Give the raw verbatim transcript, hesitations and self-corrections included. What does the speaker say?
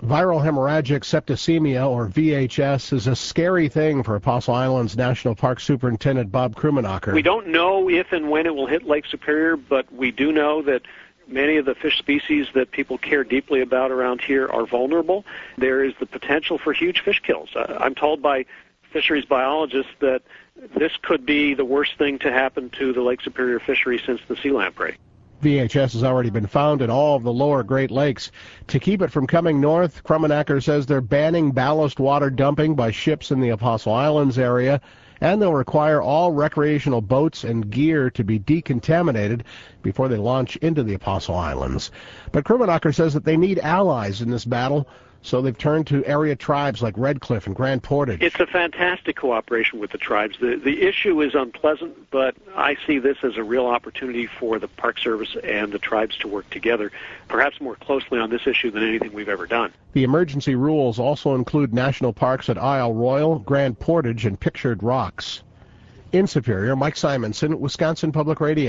Viral hemorrhagic septicemia, or V H S, is a scary thing for Apostle Islands National Park Superintendent Bob Krummenacher. We don't know if and when it will hit Lake Superior, but we do know that many of the fish species that people care deeply about around here are vulnerable. There is the potential for huge fish kills. Uh, I'm told by fisheries biologists that this could be the worst thing to happen to the Lake Superior fishery since the sea lamprey. V H S has already been found in all of the lower Great Lakes. To keep it from coming north, Krummenacher says they're banning ballast water dumping by ships in the Apostle Islands area, and they'll require all recreational boats and gear to be decontaminated before they launch into the Apostle Islands. But Krummenacher says that they need allies in this battle, so they've turned to area tribes like Red Cliff and Grand Portage. It's a fantastic cooperation with the tribes. The, the issue is unpleasant, but I see this as a real opportunity for the Park Service and the tribes to work together, perhaps more closely on this issue than anything we've ever done. The emergency rules also include national parks at Isle Royal, Grand Portage, and Pictured Rocks. In Superior, Mike Simonson, Wisconsin Public Radio.